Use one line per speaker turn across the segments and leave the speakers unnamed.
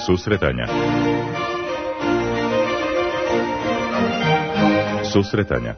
Susretanja. Susretanja.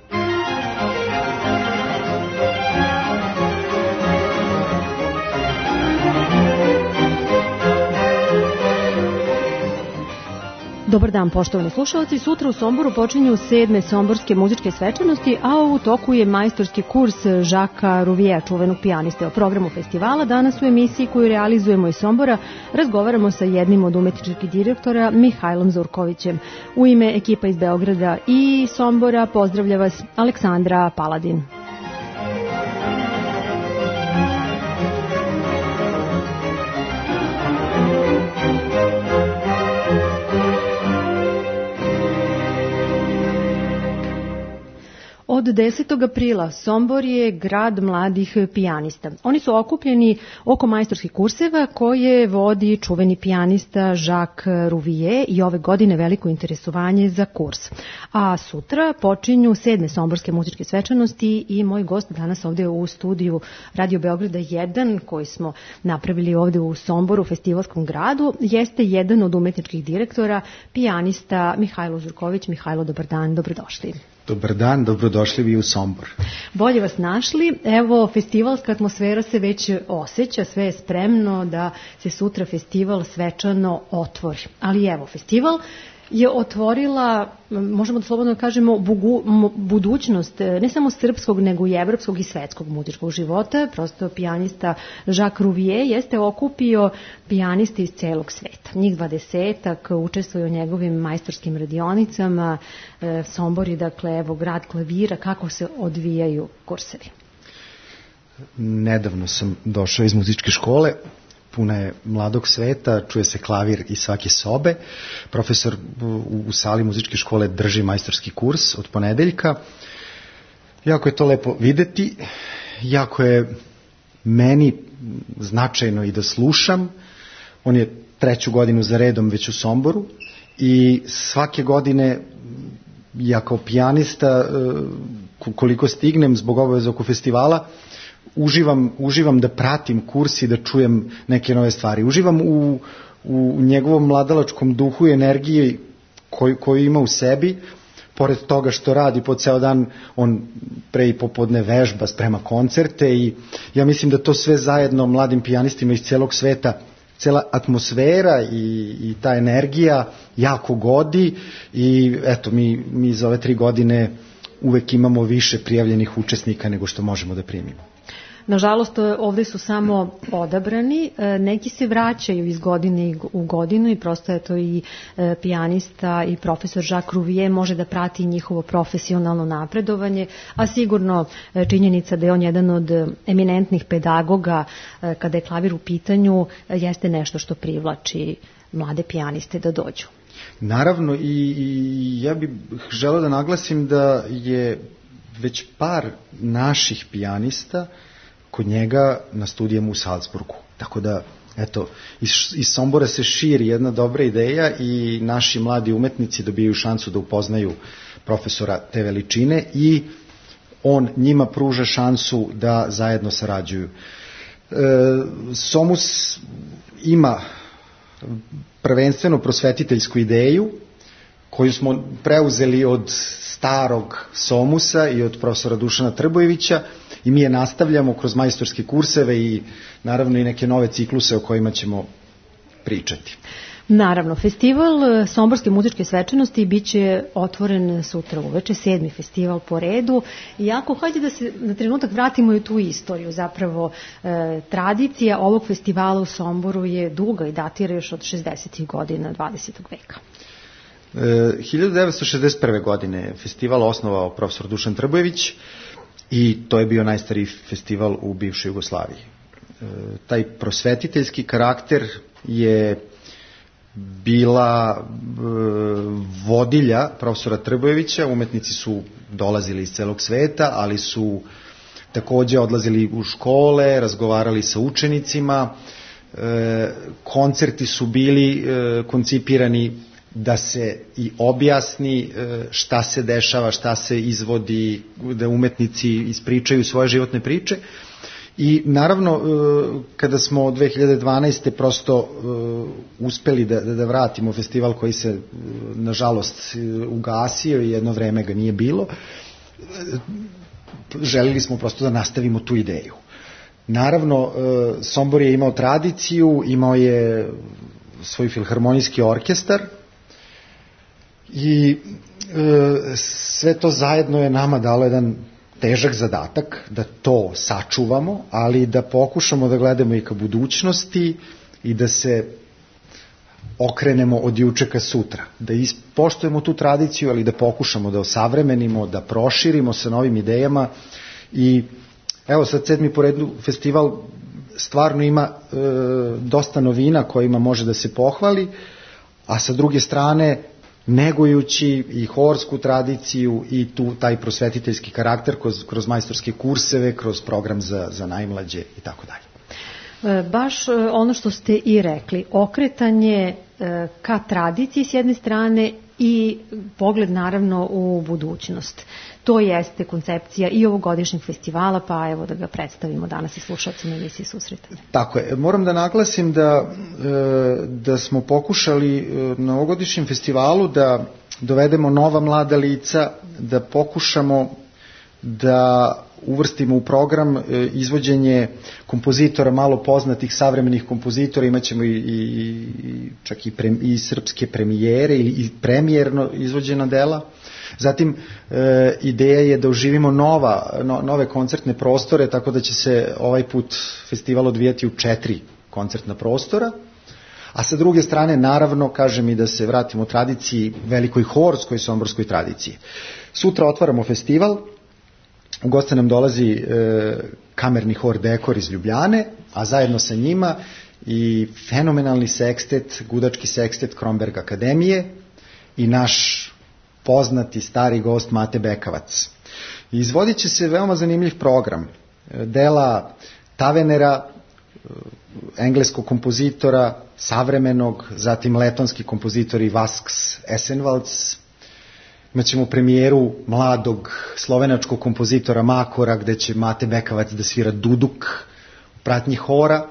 Dobar dan, poštovani slušalci. Sutra u Somboru počinju 7. somborske muzičke svečanosti, a u toku je majstorski kurs Žaka Ruvijea, čuvenog pijaniste. O programu festivala danas u emisiji koju realizujemo iz Sombora razgovaramo sa jednim od umetničkih direktora, Mihajlom Zurkovićem. U ime ekipa iz Beograda i Sombora pozdravlja vas Aleksandra Paladin. Od 10. aprila Sombor je grad mladih pijanista. Oni su okupljeni oko majstorskih kurseva koje vodi čuveni pijanista Žak Ruvije i ove godine veliko interesovanje za kurs. A sutra počinju 7. somborske muzičke svečanosti i moj gost danas ovde u studiju Radio Beograda 1 koji smo napravili ovde u Somboru, festivalskom gradu, jeste jedan od umetničkih direktora, pijanista Mihajlo Zurković. Mihajlo, dobar dan, dobrodošli.
Dobar dan, dobrodošli vi u Sombor.
Bolje vas našli. Evo, festivalska atmosfera se već osjeća, sve je spremno da se sutra festival svečano otvori. Ali evo, festival je otvorila, možemo da slobodno kažemo, budućnost ne samo srpskog, nego i evropskog i svetskog muzičkog života. Prosto pijanista Žak Ruvije jeste okupio pijaniste iz celog sveta. Njih 20-ak učestvuju u njegovim majstorskim radionicama. Sombor je, dakle, evo, grad klavira. Kako se odvijaju kursevi?
Nedavno sam došao iz muzičke škole. Puna je mladog sveta, čuje se klavir iz svake sobe. Profesor u sali muzičke škole drži majstorski kurs od ponedeljka. Jako je to lepo videti, jako je meni značajno i da slušam. On je 3. godinu za redom već u Somboru i svake godine ja kao pijanista, koliko stignem zbog obaveza oko festivala, uživam da pratim kurs i da čujem neke nove stvari. Uživam u njegovom mladalačkom duhu i energiji koju ima u sebi. Pored toga što radi po ceo dan, on pre i popodne vežba, sprema koncerte i ja mislim da to sve zajedno mladim pijanistima iz celog sveta, cela atmosfera i ta energija jako godi i eto, mi za ove 3 godine uvek imamo više prijavljenih učesnika nego što možemo da primimo.
Nažalost, ovde su samo odabrani, neki se vraćaju iz godine u godinu i prosto je to i pijanista i profesor Žak Ruvije može da prati njihovo profesionalno napredovanje, a sigurno činjenica da je on jedan od eminentnih pedagoga kada je klavir u pitanju jeste nešto što privlači mlade pijaniste da dođu.
Naravno i ja bih želeo da naglasim da je već par naših pijanista kod njega na studijama u Salzburgu. Tako da, eto, iz Sombora se širi jedna dobra ideja i naši mladi umetnici dobijaju šansu da upoznaju profesora te veličine i on njima pruža šansu da zajedno sarađuju. Somus ima prvenstveno prosvetiteljsku ideju koju smo preuzeli od starog Somusa i od profesora Dušana Trbojevića i mi je nastavljamo kroz majstorske kurseve i naravno i neke nove cikluse o kojima ćemo pričati.
Naravno, festival Somborske muzičke svečanosti biće otvoren sutra uveče, 7. festival po redu. Iako, hajde da se na trenutak vratimo i u tu istoriju. Zapravo, tradicija ovog festivala u Somboru je duga i datira još od 60. godina 20. veka.
1961. godine festival osnovao profesor Dušan Trbojević i to je bio najstariji festival u bivšoj Jugoslaviji. Taj prosvetiteljski karakter je bila vodilja profesora Trbojevića. Umetnici su dolazili iz celog sveta, ali su takođe odlazili u škole, razgovarali sa učenicima. Koncerti su bili koncipirani da se i objasni šta se dešava, šta se izvodi, da umetnici ispričaju svoje životne priče I naravno, kada smo 2012. prosto uspeli da vratimo festival koji se, nažalost, ugasio i jedno vreme ga nije bilo, želili smo prosto da nastavimo tu ideju. Naravno, Sombor je imao tradiciju, imao je svoj filharmonijski orkestar i sve to zajedno je nama dalo jedan težak zadatak da to sačuvamo, ali da pokušamo da gledamo i ka budućnosti i da se okrenemo od juče ka sutra, da ispoštujemo tu tradiciju, ali da pokušamo da osavremenimo, da proširimo sa novim idejama. I evo sad 7. po redu festival stvarno ima dosta novina kojima može da se pohvali, a sa druge strane negujući i horsku tradiciju i taj prosvetiteljski karakter kroz majstorske kurseve, kroz program za najmlađe i tako dalje.
Baš ono što ste i rekli, okretanje ka tradiciji s jedne strane i pogled naravno u budućnost. To jeste koncepcija i ovogodišnjeg festivala, pa evo da ga predstavimo danas i slušalcima emisije Susretanje.
Tako je. Moram da naglasim da smo pokušali na ovogodišnjem festivalu da dovedemo nova mlada lica, da pokušamo da uvrstimo u program izvođenje kompozitora, malo poznatih savremenih kompozitora, imaćemo čak i srpske premijere i premijerno izvođena dela. Zatim, ideja je da oživimo nove koncertne prostore, tako da će se ovaj put festival odvijati u 4 koncertna prostora, a sa druge strane, naravno, kažem i da se vratimo tradiciji, velikoj horskoj somborskoj tradiciji. Sutra otvaramo festival, u goste nam dolazi kamerni hor Dekor iz Ljubljane, a zajedno sa njima i fenomenalni sekstet, gudački sekstet Kromberg akademije i naš poznati stari gost Mate Bekavac. Izvodit će se veoma zanimljiv program. Dela Tavenera, engleskog kompozitora, savremenog, zatim letonski kompozitori Vasks Esenvalds. Imaćemo premijeru mladog slovenačkog kompozitora Makora, gde će Mate Bekavac da svira duduk u pratnji hora.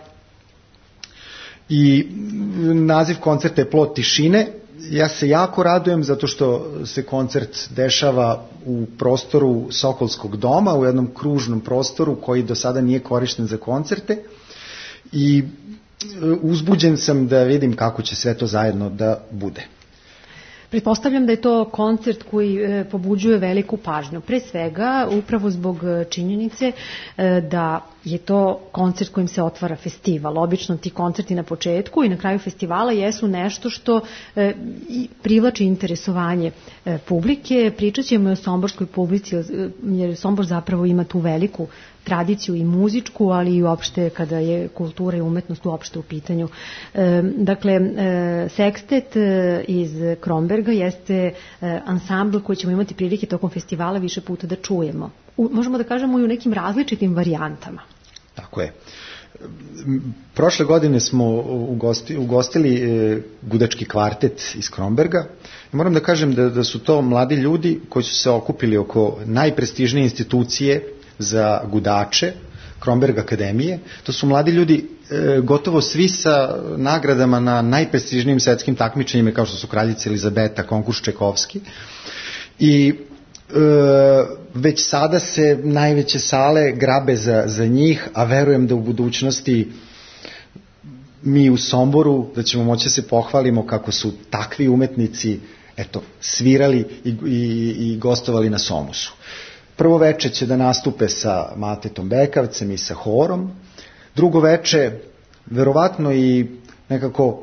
I naziv koncerta je Plod tišine. Ja se jako radujem zato što se koncert dešava u prostoru Sokolskog doma, u jednom kružnom prostoru koji do sada nije korišten za koncerte i uzbuđen sam da vidim kako će sve to zajedno da bude.
Pretpostavljam da je to koncert koji pobuđuje veliku pažnju. Pre svega, upravo zbog činjenice da je to koncert kojim se otvara festival. Obično ti koncerti na početku i na kraju festivala jesu nešto što privlači interesovanje publike. Pričat ćemo o somborskoj publici, jer Sombor zapravo ima tu veliku tradiciju i muzičku, ali i uopšte kada je kultura i umetnost uopšte u pitanju. Dakle, sekstet iz Kromberga jeste ansambl koji ćemo imati prilike tokom festivala više puta da čujemo. Možemo da kažemo i u nekim različitim varijantama.
Tako je. Prošle godine smo ugostili gudački kvartet iz Kromberga. Moram da kažem da su to mladi ljudi koji su se okupili oko najprestižnije institucije za gudače, Kromberg akademije. To su mladi ljudi, gotovo svi sa nagradama na najprestižnijim svetskim takmičenjima, kao što su Kraljica Elizabeta, konkurs Čekovski. I već sada se najveće sale grabe za njih, a verujem da u budućnosti mi u Somboru da ćemo moći se pohvalimo kako su takvi umetnici svirali i gostovali na Somusu. Prvo veče će da nastupe sa Matetom Bekavcem i sa horom. Drugo veče, verovatno i nekako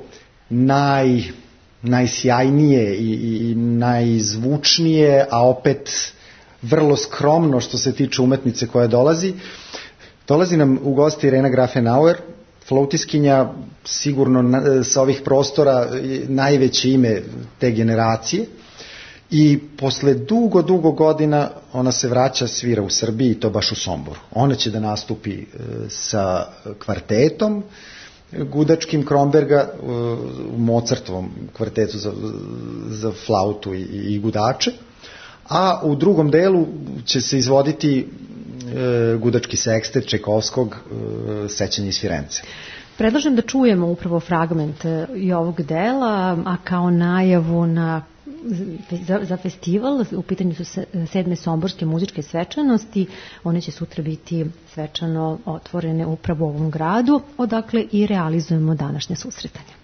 najsjajnije i najzvučnije, a opet vrlo skromno što se tiče umetnice koja dolazi. Dolazi nam u gosti Irena Grafenauer, flautiskinja, sigurno sa ovih prostora najveće ime te generacije. I posle dugo godina ona se vraća, svira u Srbiji i to baš u Somboru. Ona će da nastupi sa kvartetom gudačkim Kromberga, u Mozartovom kvartetu za flautu i gudače, a u drugom delu će se izvoditi Gudački sekstet Čajkovskog, Sećanje iz Firence.
Predlažem da čujemo upravo fragment i ovog dela, a kao najavu za festival, u pitanju su 7. somborske muzičke svečanosti, one će sutra biti svečano otvorene upravo u ovom gradu, odakle i realizujemo današnje susretanje.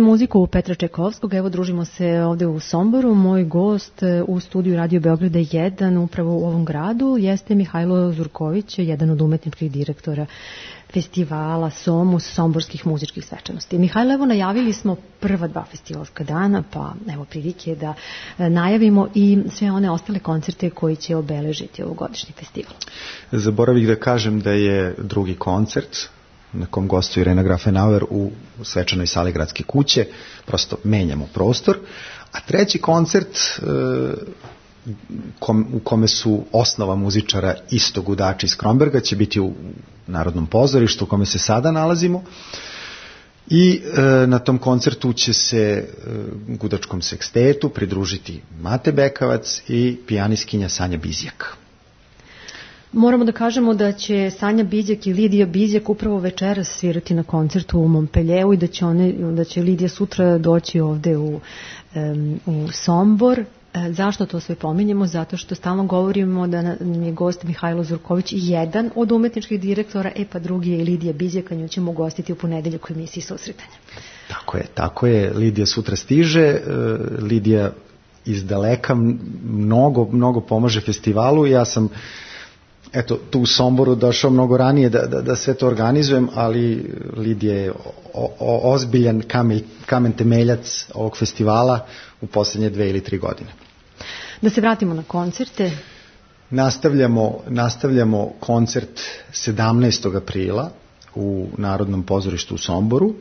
muziku Petra Čajkovskog. Evo, družimo se ovde u Somboru. Moj gost u studiju Radio Beograda 1 upravo u ovom gradu jeste Mihajlo Zurković, jedan od umetničkih direktora festivala Somus, somborskih muzičkih svečanosti. Mihajlo, evo, najavili smo prva 2 festivalska dana, pa evo prilike da najavimo i sve one ostale koncerte koji će obeležiti ovogodišnji festival.
Zaboravih da kažem da je drugi koncert na kom gostuje Irena Grafenauer u svečanoj sali Gradske kuće, prosto menjamo prostor, a treći koncert u kome su osnova muzičara isto gudači iz Kromberga će biti u Narodnom pozorištu u kome se sada nalazimo i na tom koncertu će se gudačkom sekstetu pridružiti Mate Bekavac i pijanistkinja Sanja Bizjak.
Moramo da kažemo da će Sanja Bizjak i Lidija Bizjak upravo večeras svirati na koncertu u Montpellieru i da će Lidija sutra doći ovde u Sombor. Zašto to sve pominjemo? Zato što stalno govorimo da je gost Mihajlo Zurković jedan od umetničkih direktora, pa drugi je Lidija Bizjak, a nju ćemo gostiti u ponedeljak u emisiji Susretanja.
Tako je. Lidija sutra stiže. Lidija iz daleka mnogo pomaže festivalu. Ja sam tu u Somboru došao mnogo ranije da sve to organizujem, ali Lidija je ozbiljan kamen temeljac ovog festivala u posljednje 2 ili 3 godine.
Da se vratimo na koncerte.
Nastavljamo koncert 17. aprila u Narodnom pozorištu u Somboru.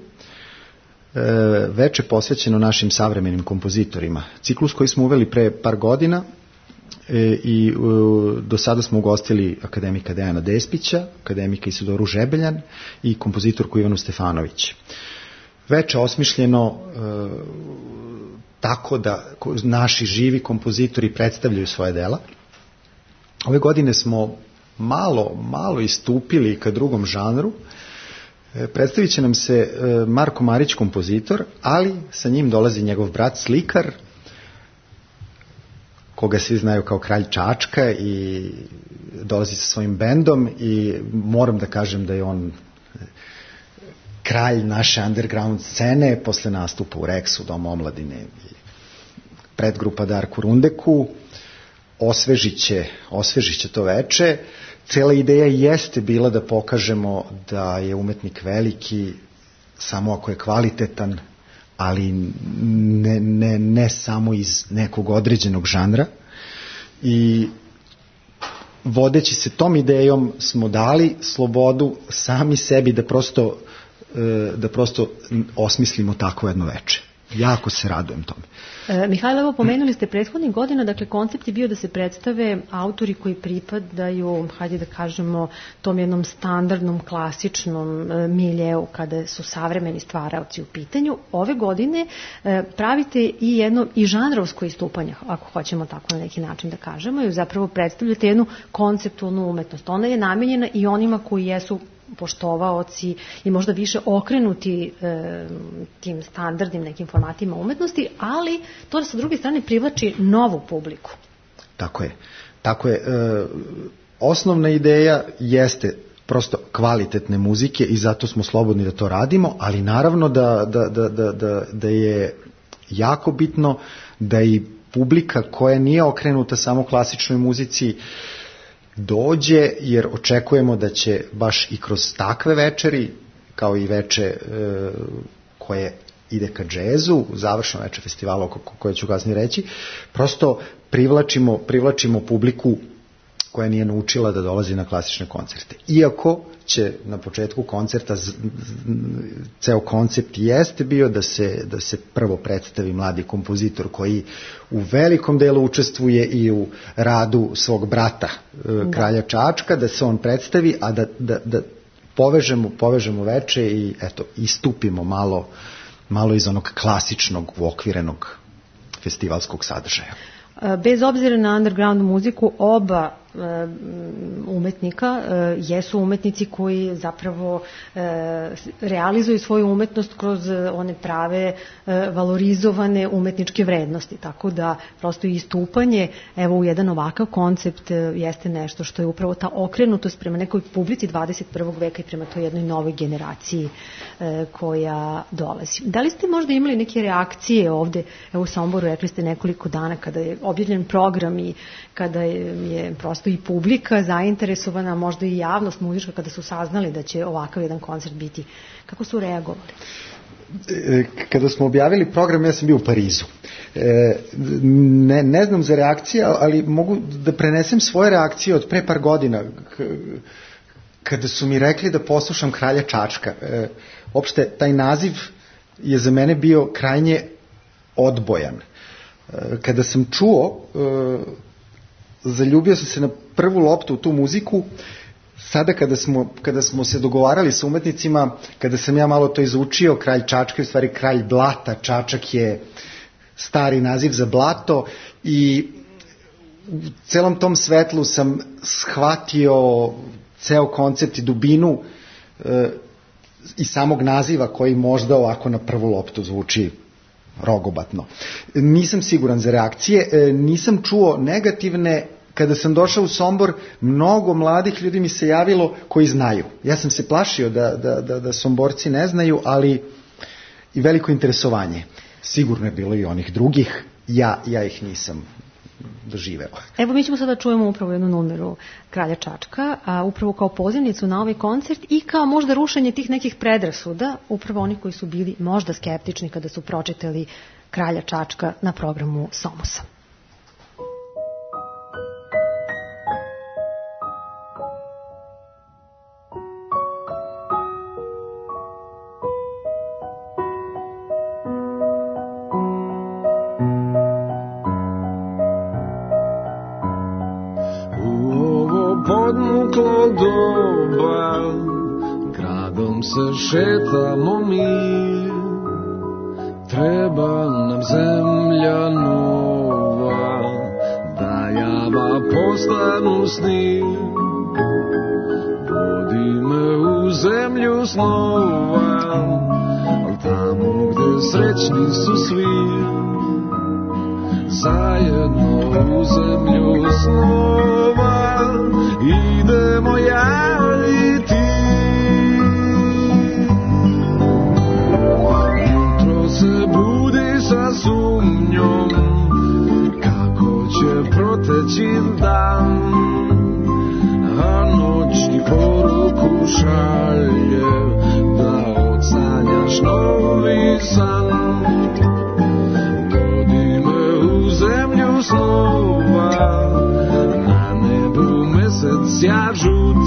Veče posvećeno našim savremenim kompozitorima. Ciklus koji smo uveli pre par godina i do sada smo ugostili akademika Dejana Despića, akademika Isidoru Žebeljan i kompozitorku Ivanu Stefanović. Veče osmišljeno tako da naši živi kompozitori predstavljaju svoje dela. Ove godine smo malo istupili ka drugom žanru. Predstavit će nam se Marko Marić, kompozitor, ali sa njim dolazi njegov brat slikar, koga svi znaju kao kralj Čačka, i dolazi sa svojim bendom i moram da kažem da je on kralj naše underground scene posle nastupa u Rexu, Domu omladine i predgrupa Darku Rundeku. Osvežiće to veče. Cela ideja jeste bila da pokažemo da je umetnik veliki samo ako je kvalitetan, ali ne samo iz nekog određenog žanra, i vodeći se tom idejom smo dali slobodu sami sebi da prosto osmislimo tako jedno veče. Jako se radujem tome.
Mihajlo, evo, pomenuli ste prethodnih godina, dakle koncept je bio da se predstave autori koji pripadaju, hajde da kažemo, tom jednom standardnom, klasičnom miljeu kada su savremeni stvaraoci u pitanju. Ove godine pravite i jedno i žanrovsko istupanje, ako hoćemo tako na neki način da kažemo, i zapravo predstavljate jednu konceptualnu umetnost. Ona je namenjena i onima koji jesu poštovaoci i možda više okrenuti tim standardnim nekim formatima umetnosti, ali to sa druge strane privlači novu publiku.
Tako je. Osnovna ideja jeste prosto kvalitetne muzike i zato smo slobodni da to radimo, ali naravno da je jako bitno da i publika koja nije okrenuta samo klasičnoj muzici dođe, jer očekujemo da će baš i kroz takve večeri, kao i veče koje ide ka džezu, završno veče festivala o koje ću kasnije reći, prosto privlačimo publiku koja nije naučila da dolazi na klasične koncerte. Iako će na početku koncerta ceo koncept jeste bio da se prvo predstavi mladi kompozitor koji u velikom delu učestvuje i u radu svog brata kralja Čačka, da se on predstavi, a da povežemo veče i istupimo malo iz onog klasičnog uokvirenog festivalskog sadržaja.
Bez obzira na underground muziku, oba umetnika jesu umetnici koji zapravo realizuju svoju umetnost kroz one prave valorizovane umetničke vrednosti, tako da prosto istupanje evo u jedan ovakav koncept jeste nešto što je upravo ta okrenutost prema nekoj publici 21. veka i prema toj jednoj novoj generaciji koja dolazi. Da li ste možda imali neke reakcije ovde, evo u Somboru rekli ste nekoliko dana kada je objavljen program i kada je prosto i publika zainteresovana, možda i javnost muzička kada su saznali da će ovakav jedan koncert biti. Kako su reagovali?
Kada smo objavili program, ja sam bio u Parizu. Ne znam za reakcije, ali mogu da prenesem svoje reakcije od pre par godina, kada su mi rekli da poslušam Kralja Čačka. Opšte, taj naziv je za mene bio krajnje odbojan. Kada sam čuo, zaljubio sam se na prvu loptu u tu muziku. Sada kada smo se dogovarali sa umetnicima, kada sam ja malo to izučio, Kralj Čačka je u stvari kralj blata, Čačak je stari naziv za blato i u celom tom svetlu sam shvatio ceo koncept i dubinu i samog naziva koji možda ovako na prvu loptu zvuči rogobatno. Nisam siguran za reakcije, nisam čuo negativne. Kada sam došao u Sombor, mnogo mladih ljudi mi se javilo koji znaju. Ja sam se plašio da Somborci ne znaju, ali i veliko interesovanje. Sigurno je bilo i onih drugih, ja ih nisam doživeo.
Evo mi ćemo sada čujemo upravo jednu numeru Kralja Čačka, a upravo kao pozivnicu na ovaj koncert i kao možda rušenje tih nekih predrasuda, upravo oni koji su bili možda skeptični kada su pročitali Kralja Čačka na programu Somosa.
Doba, gradom se šetamo mi, treba nam zemlja nova, da java postanu sni. Vodi me u zemlju snova, al tamo gde srećni su svi, zajedno u zemlju snova. Idemo ja i ti. Jutro se budi sa sumnjom kako će proteći dan, a noć ti poruku šalje da odsanjaš novi san. Vodi me u zemlju snova, ja žut,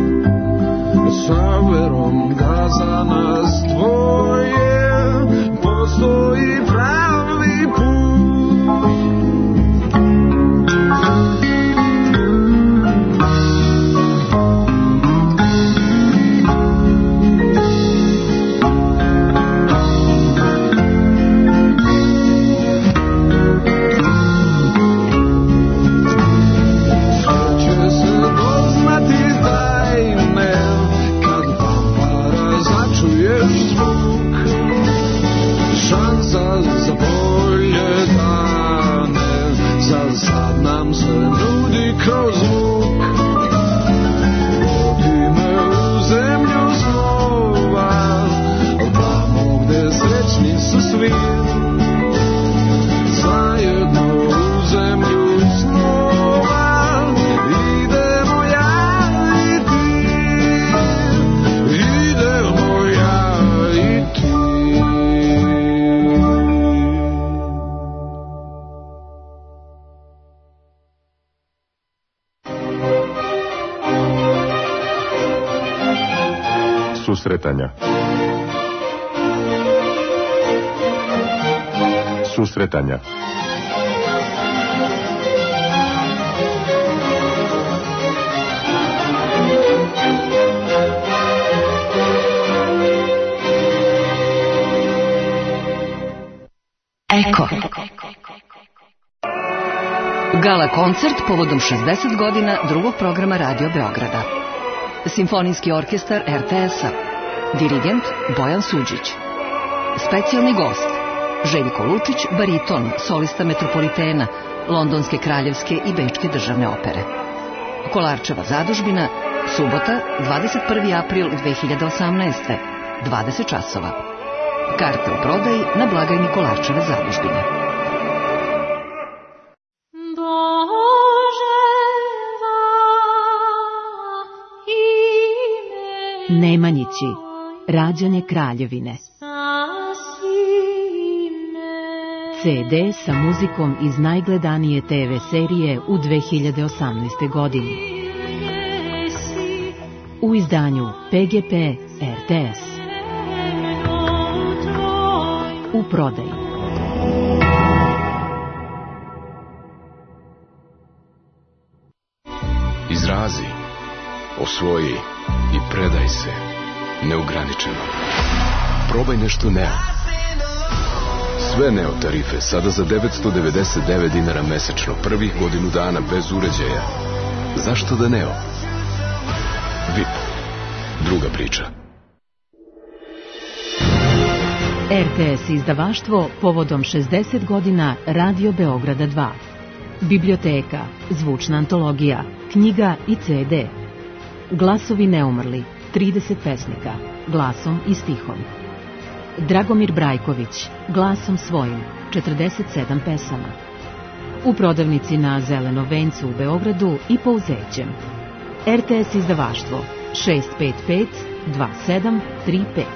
sa verom da za nas dvoje postoji pravi put.
Susretanja.
Eko.
Gala koncert povodom 60 godina drugog programa Radio Beograda. Simfonijski orkestar RTS-a. Dirigent Bojan Suđić. Specijalni gost Željko Lučić, bariton, solista Metropolitena, Londonske kraljevske i Bečke državne opere. Kolarčeva zadužbina, subota, 21. april 2018. 20 časova. Karte u prodaji na blagajni Kolarčeve zadužbine.
Nemanjići, rađanje Kraljevine. CD sa muzikom iz najgledanije TV serije u 2018. godini. U izdanju PGP RTS. U prodaji.
Izrazi, osvoji i predaj se neograničeno. Probaj nešto Neo. Sve Neo tarife sada za 999 dinara mesečno, prvih godinu dana bez uređaja. Zašto da Neo? VIP. Druga priča.
RTS izdavaštvo povodom 60 godina Radio Beograda 2. Biblioteka, zvučna antologija, knjiga i CD. Glasovi neumrli, 30 pesnika, glasom i stihom. Dragomir Brajković, glasom svojim, 47 pesama. U prodavnici na Zelenom vencu u Beogradu i Pouzećem. RTS izdavaštvo 655 2735.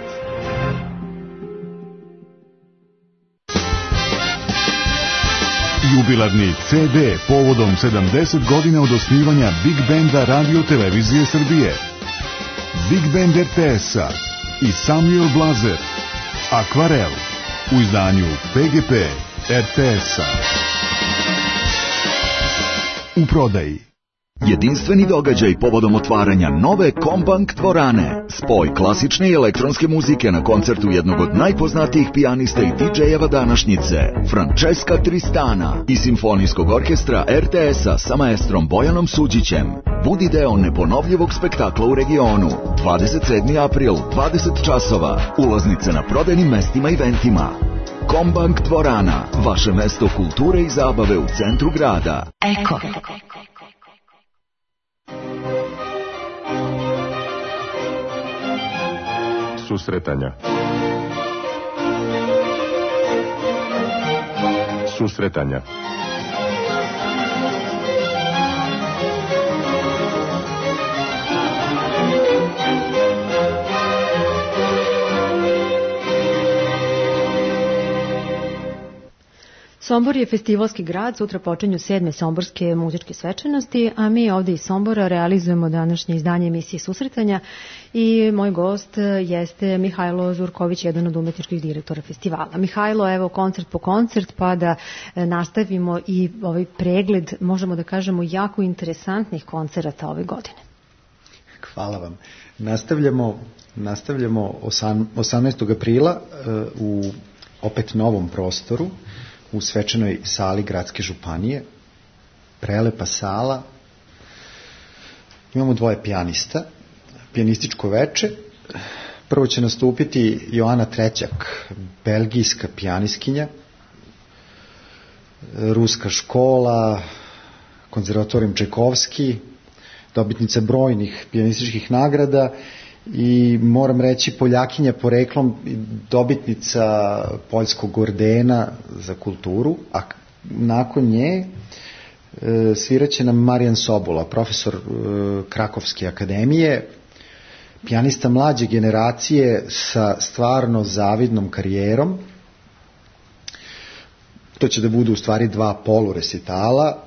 Jubilarni CD povodom 70 godina od osnivanja Big Benda Radio Televizije Srbije. Big Band RTS-a i Samuel Blazer. Akvarel u izdanju PGP RTS-a. U prodaji.
Jedinstveni događaj povodom otvaranja nove Kombank dvorane. Spoj klasične i elektronske muzike na koncertu jednog od najpoznatijih pijanista i DJ-eva današnjice, Francesca Tristana, i simfonijskog orkestra RTS-a sa maestrom Bojanom Suđićem. Budi deo neponovljivog spektakla u regionu. 27. april, 20 časova. Ulaznice na prodajnim mestima i eventima. Kombank dvorana, vaše mesto kulture i zabave u centru grada.
Eko.
Susretanja. Susretanja.
Sombor je festivalski grad, sutra počinju 7. somborske muzičke svečanosti, a mi ovdje iz Sombora realizujemo današnje izdanje emisije Susretanja i moj gost jeste Mihajlo Zurković, jedan od umetničkih direktora festivala. Mihajlo, evo koncert po koncert, pa da nastavimo i ovaj pregled, možemo da kažemo, jako interesantnih koncerata ove godine.
Hvala vam. Nastavljamo 18. aprila u opet novom prostoru, u svečanoj sali Gradske županije. Prelepa sala. Imamo 2 pijanista, pijanističko veče. Prvo će nastupiti Joana Trećak, belgijska pijaniskinja, ruska škola, konzervatorijum Čajkovski, dobitnica brojnih pijanističkih nagrada i moram reći Poljakinja poreklom, dobitnica poljskog ordena za kulturu, a nakon nje sviraće nam Marijan Sobola, profesor Krakovske akademije, pijanista mlađe generacije sa stvarno zavidnom karijerom. To će da budu u stvari 2 poluresitala,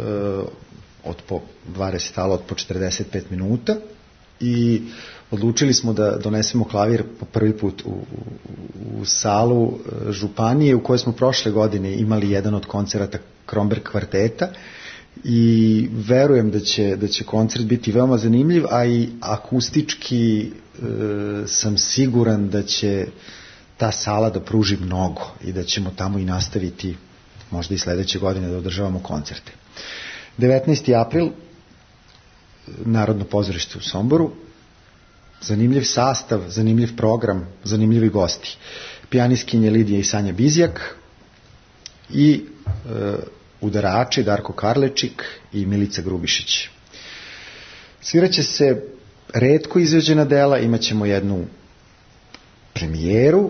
dva resitala od po 45 minuta i odlučili smo da donesemo klavir po prvi put u salu županije u kojoj smo prošle godine imali jedan od koncerata Kromberg kvarteta i verujem da će koncert biti veoma zanimljiv, a i akustički sam siguran da će ta sala da pruži mnogo i da ćemo tamo i nastaviti možda i sledeće godine da održavamo koncerte. 19. april, Narodno pozorište u Somboru, zanimljiv sastav, zanimljiv program, zanimljivi gosti. Pijanistkinje Lidija i Sanja Bizjak i udarači Darko Karlečik i Milica Grubišić. Sviraće se retko izveđena dela, imat ćemo jednu premijeru,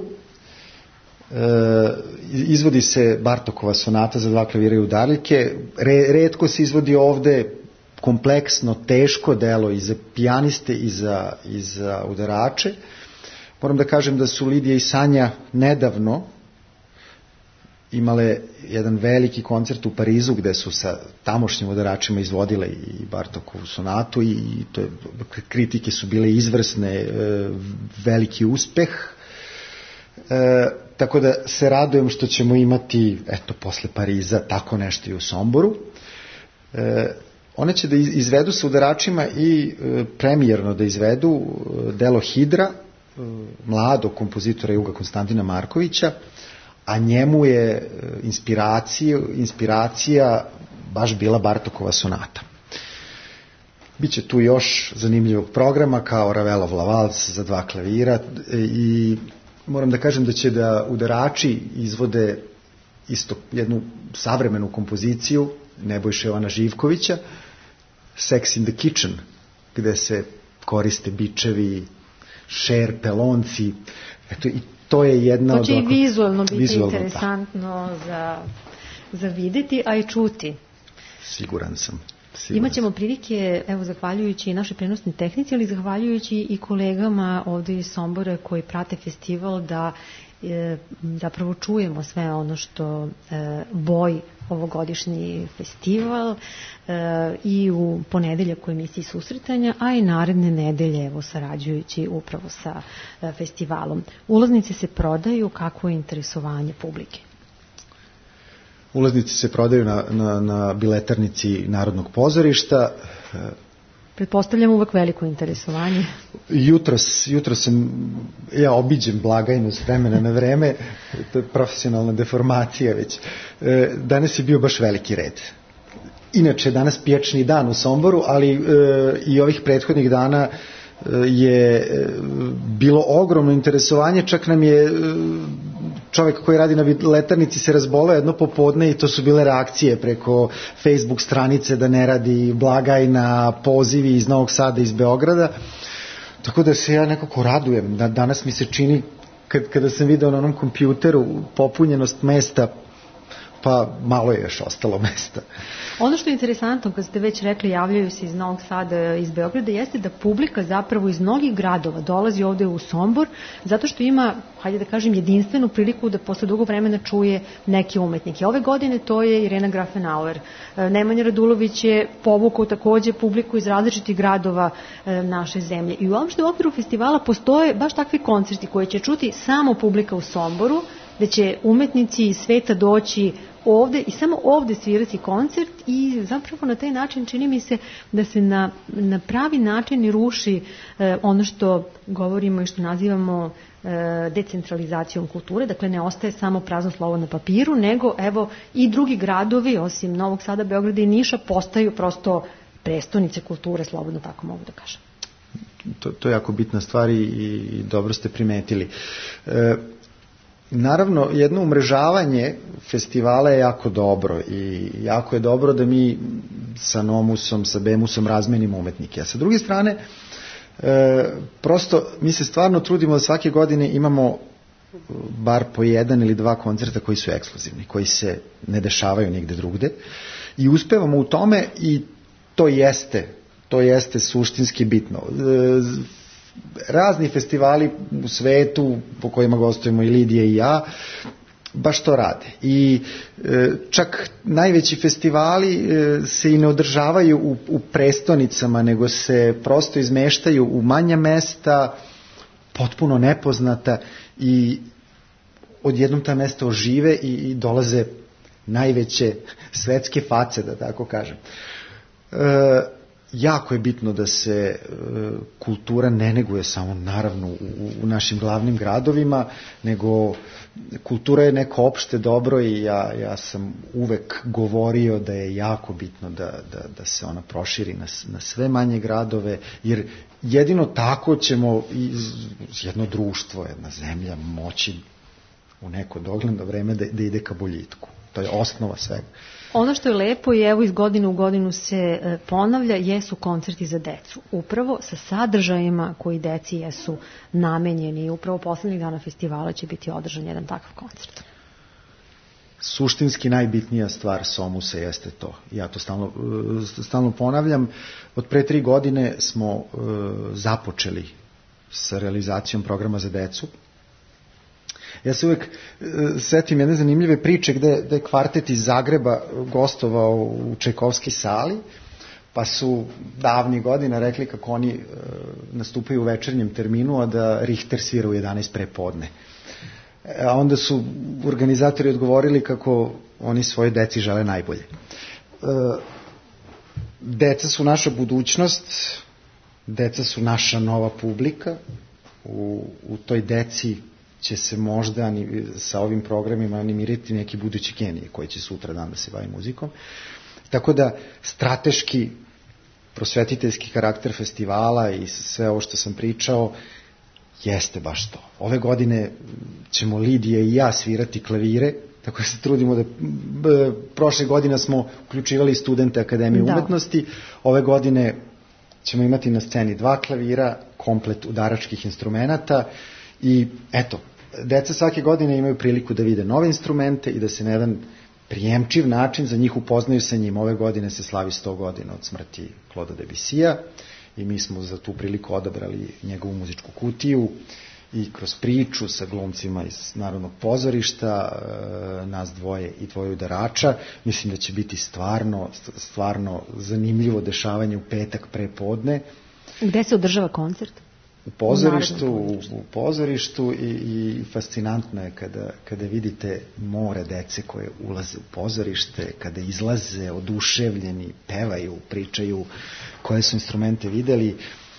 izvodi se Bartokova sonata za 2 klavira i udarljike, retko se izvodi ovde kompleksno, teško delo i za pijaniste i za udarače. Moram da kažem da su Lidija i Sanja nedavno imale jedan veliki koncert u Parizu gde su sa tamošnjim udaračima izvodile i Bartokovu sonatu i kritike su bile izvrsne, veliki uspeh. Tako da se radujem što ćemo imati, posle Pariza, tako nešto i u Somboru. One će da izvedu sa udaračima i premijerno da izvedu delo Hidra, mladog kompozitora Juga Konstantina Markovića, a njemu je inspiracija baš bila Bartokova sonata. Biće tu još zanimljivog programa kao Ravelov La Valse za 2 klavira i moram da kažem da će da udarači izvode isto jednu savremenu kompoziciju Nebojše Jovana Živkovića, Sex in the Kitchen, gde se koriste bičevi, šerpe, lonci. I to je jedna
to će
od...
i vizualno biti interesantno za videti, a i čuti.
Siguran sam.
Imaćemo prilike, evo, zahvaljujući našoj prenosnoj tehnici, ali zahvaljujući i kolegama ovde iz Sombora koji prate festival, da zapravo čujemo sve ono što boji ovogodišnji festival i u ponedeljak u emisiji Susretanja, a i naredne nedelje, evo, sarađujući upravo sa festivalom. Ulaznice se prodaju, kako je interesovanje publike?
Ulaznice se prodaju na biletarnici Narodnog pozorišta.
Pretpostavljam uvek veliko interesovanje.
Jutros sam, ja obiđem blagajnu s vremena na vreme, to je profesionalna deformacija već. Danas je bio baš veliki red. Inače, danas pijačni dan u Somboru, ali i ovih prethodnih dana je bilo ogromno interesovanje, čak nam je čovjek koji radi na biletarnici se razboleo jedno popodne i to su bile reakcije preko Facebook stranice da ne radi blagajna, pozivi iz Novog Sada, iz Beograda, tako da se ja nekako radujem. Danas mi se čini, kada sam video na onom kompjuteru popunjenost mesta, pa malo je još ostalo mesta.
Ono što je interesantno, kad ste već rekli javljaju se iz Novog Sada, iz Beograda, jeste da publika zapravo iz mnogih gradova dolazi ovde u Sombor, zato što ima, hajde da kažem, jedinstvenu priliku da posle dugo vremena čuje neke umetnike. Ove godine to je Irena Grafenauer. Nemanja Radulović je povukao takođe publiku iz različitih gradova naše zemlje. I uopšte u okviru festivala postoje baš takvi koncerti koje će čuti samo publika u Somboru, da će umetnici iz sveta doći ovde i samo ovde svirati koncert i zapravo na taj način čini mi se da se na pravi način ruši ono što govorimo i što nazivamo decentralizacijom kulture, dakle ne ostaje samo prazno slovo na papiru, nego evo i drugi gradovi, osim Novog Sada, Beograda i Niša, postaju prosto prestonice kulture, slobodno tako mogu da kažem.
To je jako bitna stvar i dobro ste primetili. Naravno, jedno umrežavanje festivala je jako dobro i jako je dobro da mi sa Nomusom, sa Bemusom razmenimo umetnike. A sa druge strane, prosto mi se stvarno trudimo da svake godine imamo bar po 1 ili 2 koncerta koji su ekskluzivni, koji se ne dešavaju nigde drugde i uspevamo u tome i to jeste suštinski bitno. Razni festivali u svetu po kojima gostujemo i Lidija i ja baš to rade i čak najveći festivali se i ne održavaju u prestonicama, nego se prosto izmeštaju u manja mesta, potpuno nepoznata, i odjednom ta mesta ožive i dolaze najveće svetske face, da tako kažem. jako je bitno da se kultura ne neguje samo naravno u našim glavnim gradovima, nego kultura je neko opšte dobro i ja sam uvek govorio da je jako bitno da se ona proširi na sve manje gradove, jer jedino tako ćemo jedno društvo, jedna zemlja moći u neko dogledno vreme da ide ka boljitku. To je osnova svega.
Ono što je lepo i evo iz godine u godinu se ponavlja jesu koncerti za decu. Upravo sa sadržajima koji deci jesu namenjeni. Upravo poslednjih dana festivala će biti održan jedan takav koncert.
Suštinski najbitnija stvar Somusa jeste to. Ja to stalno ponavljam. Od pre 3 godine smo započeli sa realizacijom programa za decu. Ja se uvek setim jedne zanimljive priče gde je kvartet iz Zagreba gostovao u Čajkovskij sali, pa su davnih godina rekli kako oni nastupaju u večernjem terminu, a da Richter svira u 11 pre podne. A onda su organizatori odgovorili kako oni svoje deci žele najbolje. Deca su naša budućnost, deca su naša nova publika, u toj deci će se možda sa ovim programima animirati neki budući genije koji će sutra dan da se bavi muzikom. Tako da strateški prosvetiteljski karakter festivala i sve ovo što sam pričao jeste baš to. Ove godine ćemo Lidija i ja svirati klavire, tako da se trudimo da prošle godine smo uključivali studente Akademije umetnosti, ove godine ćemo imati na sceni 2 klavira, komplet udaračkih instrumenata i eto, deca svake godine imaju priliku da vide nove instrumente i da se na jedan prijemčiv način za njih upoznaju sa njim. Ove godine se slavi 100 godina od smrti Claude'a Debussija i mi smo za tu priliku odabrali njegovu muzičku kutiju i kroz priču sa glumcima iz Narodnog pozorišta, nas dvoje i 2 udarača, mislim da će biti stvarno zanimljivo dešavanje u petak pre podne.
Gde se održava koncert?
U pozorištu i fascinantno je kada vidite more dece koje ulaze u pozorište, kada izlaze oduševljeni, pevaju, pričaju koje su instrumente videli.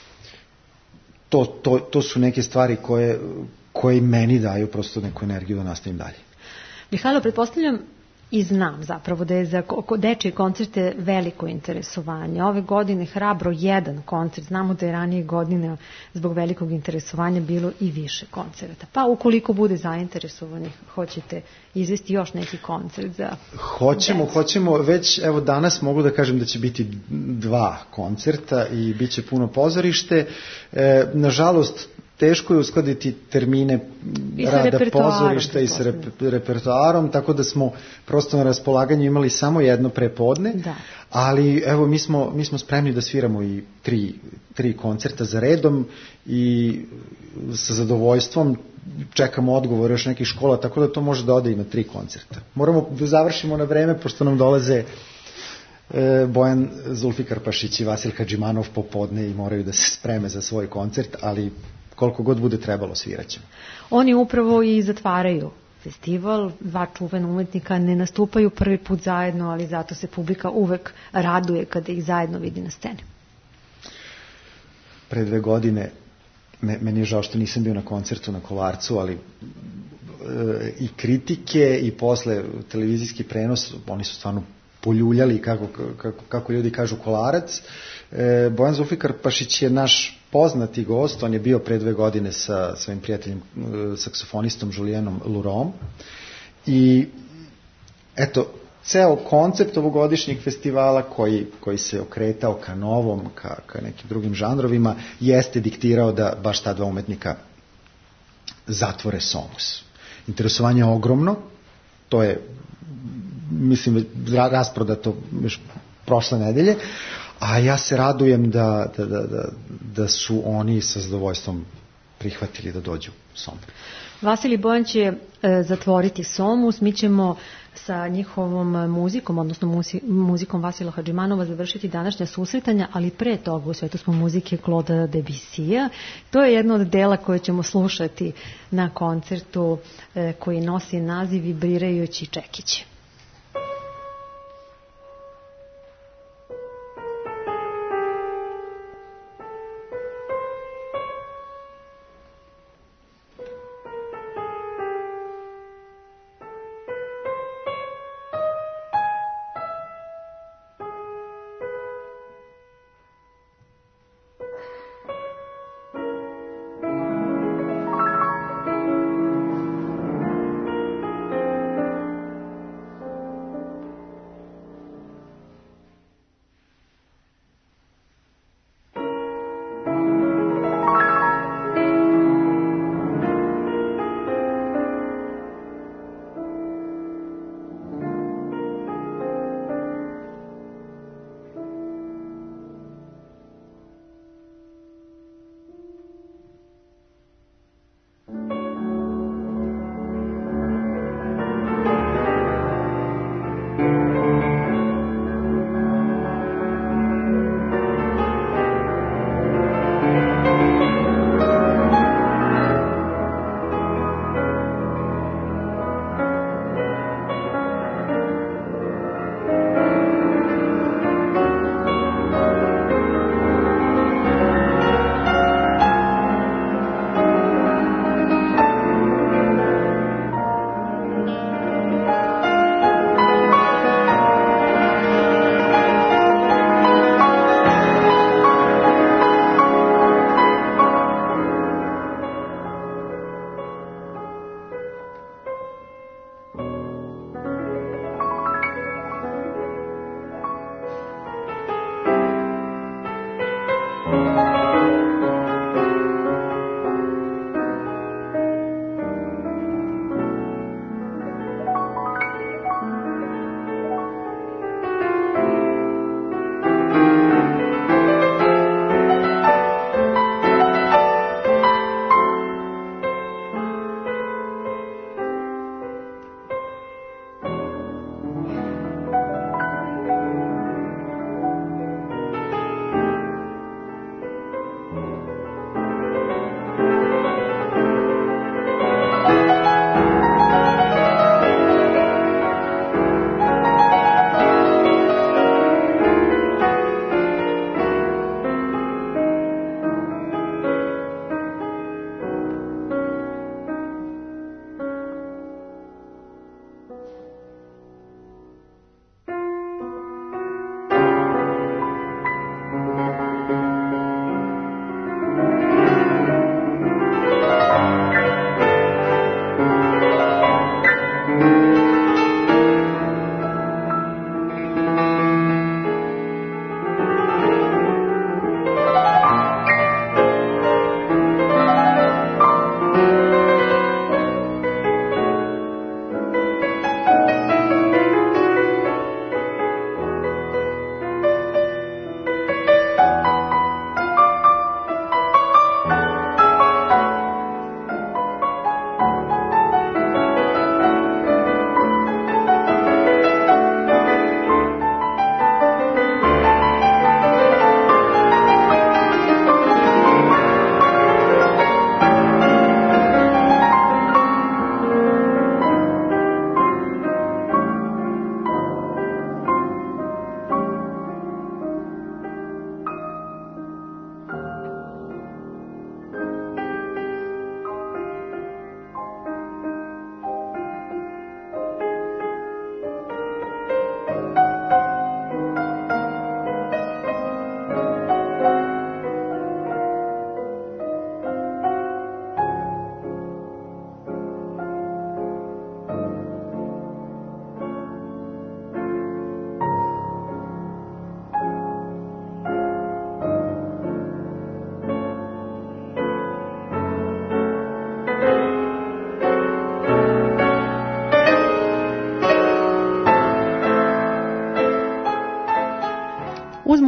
To su neke stvari koje meni daju prosto neku energiju da nastavim dalje.
Mihajlo, pretpostavljam i znam zapravo da je za dečije koncerte veliko interesovanje. Ove godine hrabro 1 koncert, znamo da je ranije godine zbog velikog interesovanja bilo i više koncerta. Pa ukoliko bude zainteresovanih, hoćete izvesti još neki koncert za
Hoćemo, već evo danas mogu da kažem da će biti 2 koncerta i bit će puno pozorište. Nažalost, teško je uskladiti termine rada pozorišta i sa repertoarom, tako da smo prosto na raspolaganju imali samo jedno prepodne, ali evo mi smo spremni da sviramo i 3 koncerta za redom i sa zadovoljstvom čekamo odgovor još nekih škola, tako da to može da ode i na 3 koncerta. Moramo da završimo na vreme, pošto nam dolaze Bojan Zulfikarpašić i Vasil Hadžimanov popodne i moraju da se spreme za svoj koncert, ali koliko god bude trebalo, sviraćemo.
Oni upravo i zatvaraju festival, 2 čuvena umetnika ne nastupaju prvi put zajedno, ali zato se publika uvek raduje kada ih zajedno vidi na sceni.
Pre 2 godine, meni je žao što nisam bio na koncertu na Kolarcu, ali i kritike i posle televizijski prenos, oni su stvarno poljuljali, kako ljudi kažu, Kolarac. Bojan Zulfikarpašić je naš poznati gost, on je bio pre 2 godine sa svojim prijateljem, saksofonistom Julianom Lurom. I eto, ceo koncept ovogodišnjeg festivala koji se okretao ka novom, ka nekim drugim žanrovima, jeste diktirao da baš ta 2 umetnika zatvore Somus. Interesovanje je ogromno, to je, mislim, rasprodato još prošle nedelje, a ja se radujem da su oni sa zadovoljstvom prihvatili da dođu u Sombor.
Vasilij Bojan će zatvoriti Somus, mi ćemo sa njihovom muzikom, odnosno muzikom Vasila Hadžimanova završiti današnja susretanja, ali pre toga u svetu smo muzike Claude'a Debussija. To je jedno od dela koje ćemo slušati na koncertu koji nosi naziv Vibrirajući čekići.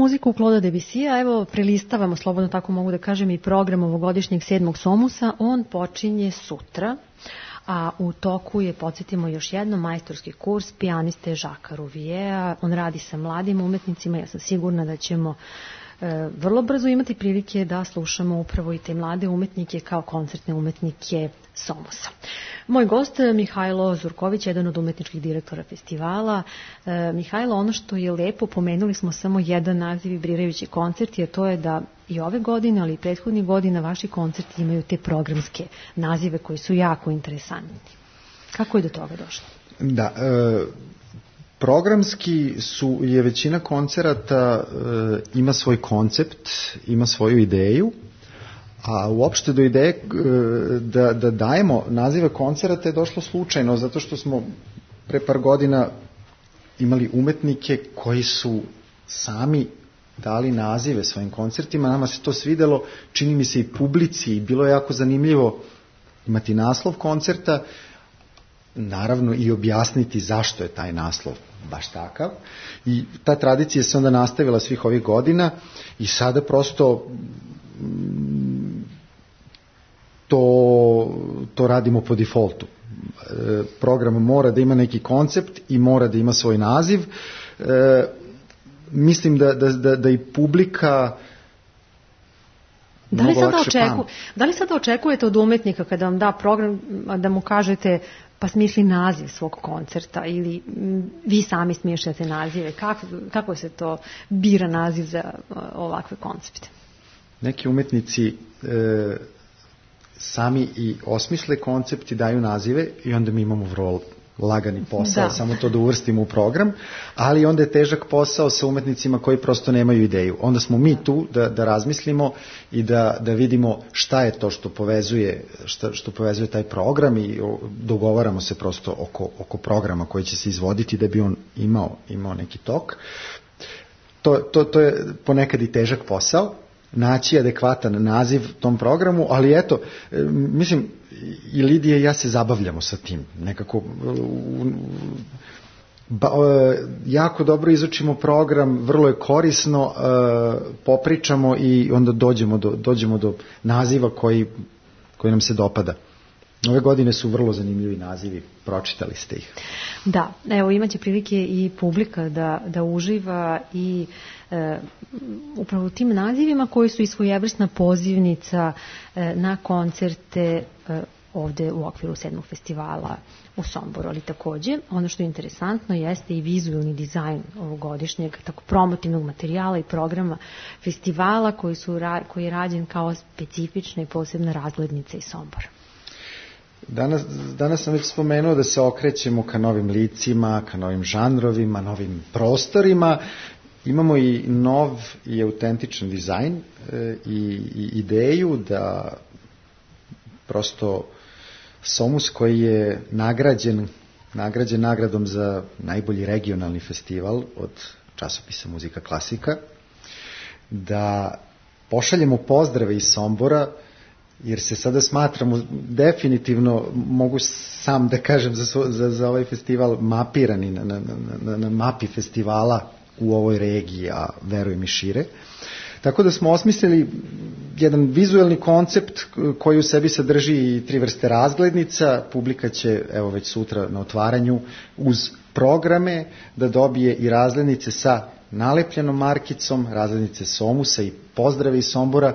muziku Claude'a Debussya, evo prelistavamo, slobodno tako mogu da kažem, i program ovogodišnjeg 7. Somusa. On počinje sutra, a u toku je, podsjetimo još jedno, majstorski kurs pijaniste Jacques'a Rouviera. On radi sa mladim umetnicima, ja sam sigurna da ćemo vrlo brzo imati prilike da slušamo upravo i te mlade umetnike kao koncertne umetnike Somusa. Moj gost Mihajlo Zurković, jedan od umetničkih direktora festivala. Mihajlo, ono što je lepo, pomenuli smo samo jedan naziv vibrirajući koncerti, a to je da i ove godine, ali i prethodnih godina vaši koncerti imaju te programske nazive koji su jako interesantni. Kako je do toga došlo?
Da, programski je većina koncerata ima svoj koncept, ima svoju ideju, a uopšte do ideje da dajemo nazive koncerata je došlo slučajno, zato što smo pre par godina imali umetnike koji su sami dali nazive svojim koncertima, nama se to svidelo, čini mi se i publici, i bilo je jako zanimljivo imati naslov koncerta, naravno i objasniti zašto je taj naslov baš takav. I ta tradicija se onda nastavila svih ovih godina i sada prosto to radimo po defaultu. Program mora da ima neki koncept i mora da ima svoj naziv. Mislim da i publika
Da li sada očekujete od umetnika kada vam da program da mu kažete pa smišli naziv svog koncerta ili vi sami smišljate nazive? Kako se to bira naziv za ovakve koncepte?
Neki umetnici sami i osmisle koncepti, daju nazive i onda mi imamo vrlo lagani posao, samo to da uvrstimo u program, ali onda je težak posao sa umetnicima koji prosto nemaju ideju. Onda smo mi tu da razmislimo i da vidimo šta je to što povezuje taj program i dogovaramo se prosto oko programa koji će se izvoditi da bi on imao neki tok. To je ponekad i težak posao, naći adekvatan naziv tom programu, ali eto, mislim, i Lidija i ja se zabavljamo sa tim. Nekako jako dobro izučimo program, vrlo je korisno, popričamo i onda dođemo do naziva koji nam se dopada. Ove godine su vrlo zanimljivi nazivi, pročitali ste ih.
Da, evo imaće prilike i publika da uživa i upravo tim nazivima koji su i svojevrsna pozivnica na koncerte ovde u okviru 7. festivala u Somboru, ali takođe ono što je interesantno jeste i vizualni dizajn ovogodišnjeg tako promotivnog materijala i programa festivala koji je rađen kao specifična i posebna razglednica iz Sombora.
Danas sam već spomenuo da se okrećemo ka novim licima, ka novim žanrovima, novim prostorima. Imamo i nov i autentičan dizajn i ideju da prosto Somus koji je nagrađen nagradom za najbolji regionalni festival od časopisa Muzika klasika, da pošaljemo pozdrave iz Sombora, jer se sada smatramo definitivno, mogu sam da kažem za ovaj festival, mapirani na mapi festivala u ovoj regiji, a verujem i šire. Tako da smo osmislili jedan vizuelni koncept koji u sebi sadrži i 3 vrste razglednica. Publika će, evo već sutra na otvaranju, uz programe da dobije i razglednice sa nalepljenom markicom, razglednice Somusa i pozdrave iz Sombora,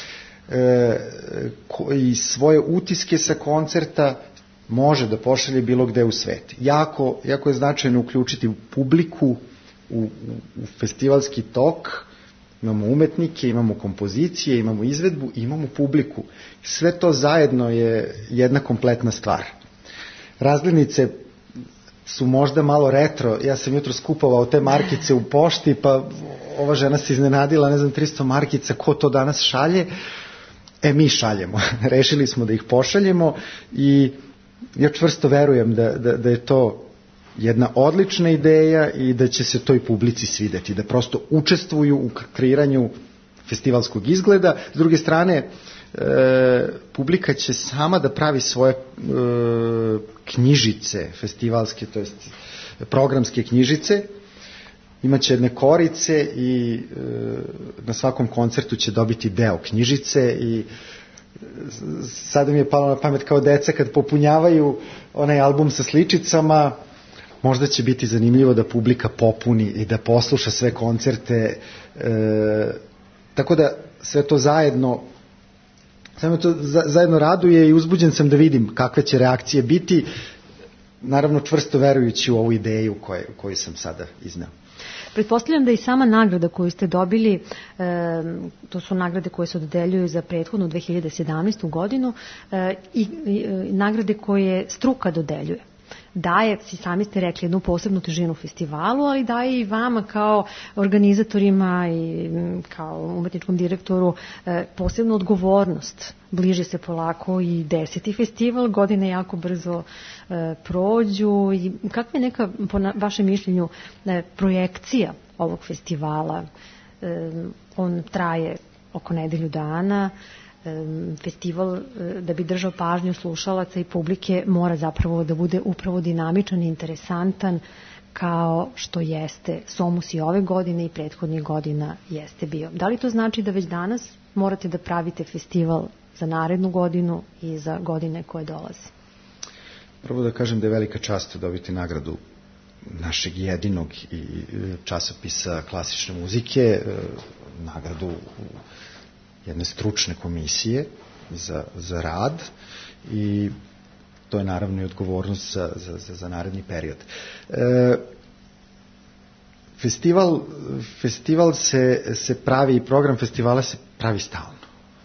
i svoje utiske sa koncerta može da pošalje bilo gde u svet. Jako je značajno uključiti publiku u festivalski tok. Imamo umetnike, imamo kompozicije, imamo izvedbu, imamo publiku. Sve to zajedno je jedna kompletna stvar. Razglednice su možda malo retro. Ja sam jutro skupovao te markice u pošti, pa ova žena se iznenadila, 300 markica, ko to danas šalje? Mi šaljemo. Rešili smo da ih pošaljemo i ja čvrsto verujem da je to jedna odlična ideja i da će se toj publici svideti, da prosto učestvuju u kreiranju festivalskog izgleda. S druge strane, publika će sama da pravi svoje knjižice festivalske, to jest programske knjižice, imaće jedne korice i na svakom koncertu će dobiti deo knjižice i sada mi je palo na pamet kao deca kad popunjavaju onaj album sa sličicama, možda će biti zanimljivo da publika popuni i da posluša sve koncerte, tako da sve to zajedno raduje i uzbuđen sam da vidim kakve će reakcije biti, naravno čvrsto verujući u ovu ideju koju sam sada izneo.
Pretpostavljam da i sama nagrada koju ste dobili, to su nagrade koje se dodeljuju za prethodnu 2017. godinu i nagrade koje struka dodeljuje. Daje, sami ste rekli, jednu posebnu težinu festivalu, ali daje i vama kao organizatorima i kao umetničkom direktoru posebnu odgovornost. Bliže se polako i 10. festival, godine jako brzo prođu. I kakva je neka, po vašem mišljenju, projekcija ovog festivala? On traje oko nedelju dana. Festival, da bi držao pažnju slušalaca i publike, mora zapravo da bude upravo dinamičan i interesantan, kao što jeste Somus i ove godine i prethodnih godina jeste bio. Da li to znači da već danas morate da pravite festival za narednu godinu i za godine koje dolaze?
Prvo da kažem da je velika čast dobiti nagradu našeg jedinog i časopisa klasične muzike, nagradu jedne stručne komisije za rad, i to je naravno i odgovornost za naredni period. Festival se pravi i program festivala se pravi stalno.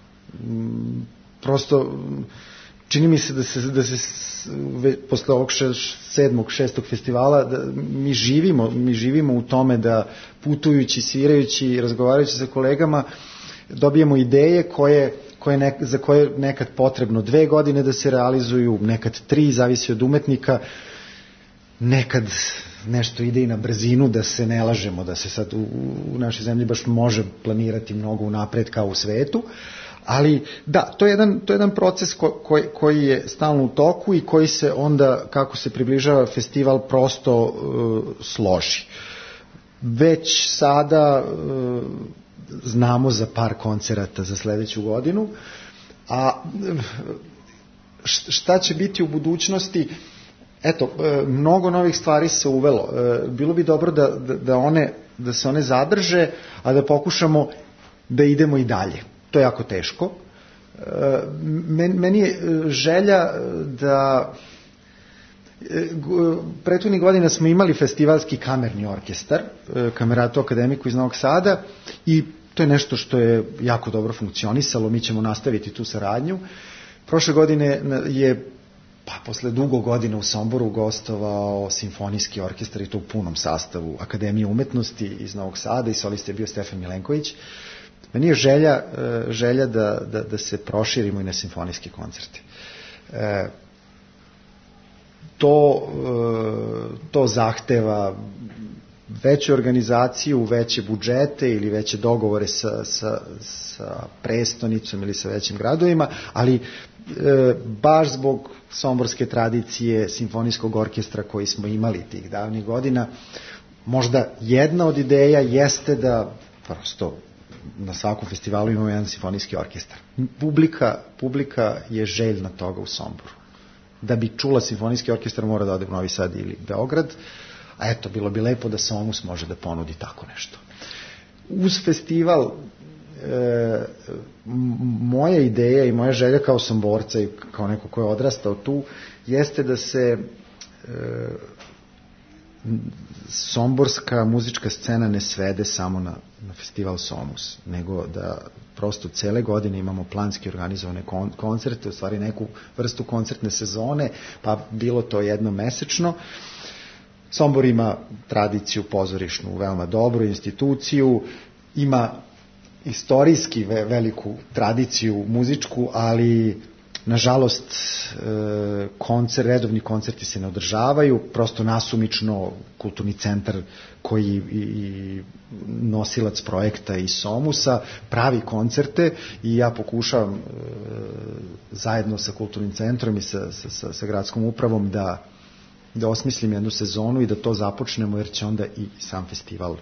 Prosto čini mi se da se posle ovog 7. 6. festivala mi živimo u tome da putujući, svirajući i razgovarajući sa kolegama dobijemo ideje za koje je nekad potrebno 2 godine da se realizuju, nekad 3, zavisi od umetnika, nekad nešto ide i na brzinu, da se ne lažemo, da se sad u našoj zemlji baš može planirati mnogo unapred kao u svetu, ali da, to je jedan proces koji je stalno u toku i koji se onda, kako se približava festival, prosto složi. Već sada znamo za par koncerata za sledeću godinu, a šta će biti u budućnosti? Eto, mnogo novih stvari se uvelo. Bilo bi dobro da se one zadrže, a da pokušamo da idemo i dalje. To je jako teško. Meni je želja da prethodnih godina smo imali festivalski kamerni orkestar, Cameratu Akademiku iz Novog Sada, i to je nešto što je jako dobro funkcionisalo, mi ćemo nastaviti tu saradnju. Prošle godine je, posle dugo godina u Somboru gostovao simfonijski orkestar, i to u punom sastavu Akademije umetnosti iz Novog Sada, i solista je bio Stefan Milenković. Meni je želja da se proširimo i na simfonijske koncerte. To zahteva veću organizaciju, veće budžete ili veće dogovore sa prestonicom ili sa većim gradovima, ali baš zbog somborske tradicije simfonijskog orkestra koji smo imali tih davnih godina, možda jedna od ideja jeste da prosto na svakom festivalu imamo jedan simfonijski orkestar. Publika je željna toga u Somboru. Da bi čula simfonijski orkestar mora da ode u Novi Sad ili Beograd, a eto, bilo bi lepo da Somus može da ponudi tako nešto. Uz festival, moja ideja i moja želja kao Somborca i kao neko ko je odrastao tu, jeste da se somborska muzička scena ne svede samo na festival Somus, nego da prosto cele godine imamo planski organizovane koncerte, u stvari neku vrstu koncertne sezone, pa bilo to jednomesečno. Sombor ima tradiciju pozorišnu, veoma dobru instituciju, ima istorijski veliku tradiciju muzičku, ali nažalost redovni koncerti se ne održavaju, prosto nasumično kulturni centar koji i nosilac projekta iz Somusa pravi koncerte, i ja pokušavam zajedno sa kulturnim centrom i sa gradskom upravom da da osmislim jednu sezonu i da to započnemo, jer će onda i sam festival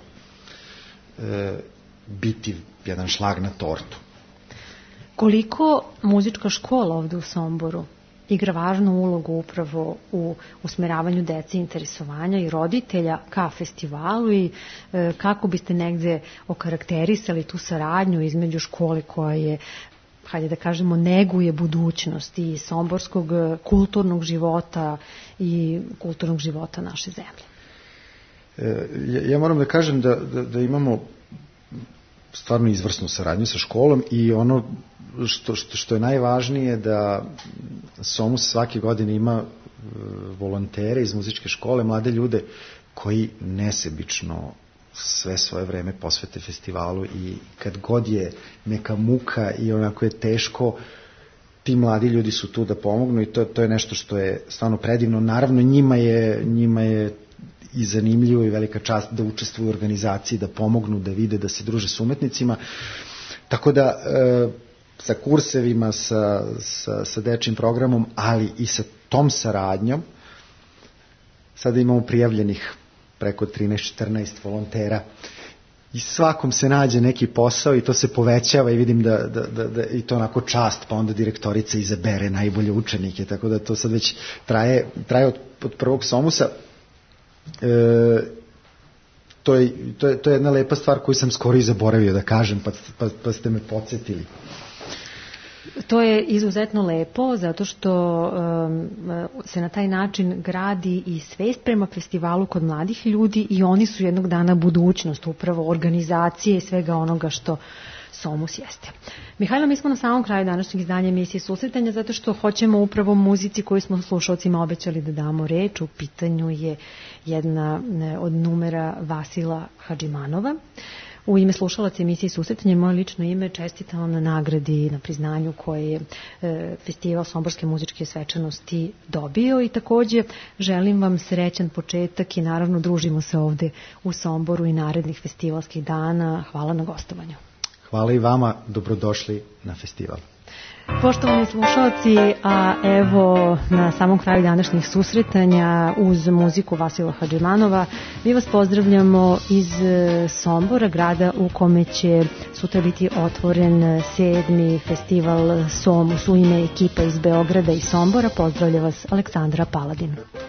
biti jedan šlag na tortu.
Koliko muzička škola ovde u Somboru igra važnu ulogu upravo u usmeravanju dece, interesovanja i roditelja ka festivalu i kako biste negde okarakterisali tu saradnju između škole koja je, hajde da kažemo, neguje budućnost i somborskog kulturnog života i kulturnog života naše zemlje?
Ja moram da kažem da imamo stvarno izvrsnu saradnju sa školom i ono što je najvažnije da Somus svake godine ima volontere iz muzičke škole, mlade ljude koji nesebično sve svoje vreme posvete festivalu i kad god je neka muka i onako je teško, ti mladi ljudi su tu da pomognu i to je nešto što je stvarno predivno. Naravno njima je i zanimljivo i velika čast da učestvuju u organizaciji, da pomognu, da vide, da se druže s umetnicima. Tako da sa kursevima, sa dečjim programom, ali i sa tom saradnjom, sada imamo prijavljenih preko 13-14 volontera i svakom se nađe neki posao i to se povećava i vidim da i to onako čast, pa onda direktorica izabere najbolje učenike, tako da to sad već traje od prvog Somusa. To je jedna lepa stvar koju sam skoro i zaboravio da kažem, pa ste me podsjetili.
To je izuzetno lepo zato što se na taj način gradi i svest prema festivalu kod mladih ljudi i oni su jednog dana budućnost upravo organizacije i svega onoga što Somus jeste. Mihajlo, mi smo na samom kraju današnjeg izdanja emisije Susretanja zato što hoćemo upravo muzici koju smo slušalcima obećali da damo reč. U pitanju je jedna od numera Vasila Hadžimanova. U ime slušalaca emisije Susretanje, moje lično ime, čestitam vam na nagradi, na priznanju koje je Festival Somborske muzičke svečanosti dobio i takođe želim vam srećan početak i naravno družimo se ovde u Somboru i narednih festivalskih dana. Hvala na gostovanju.
Hvala i vama, dobrodošli na festival.
Poštovani slušalci, a evo na samom kraju današnjih susretanja uz muziku Vasila Hadžimanova mi vas pozdravljamo iz Sombora, grada u kome će sutra biti otvoren 7. festival Somus u ime ekipa iz Beograda i Sombora. Pozdravlja vas Aleksandra Paladin.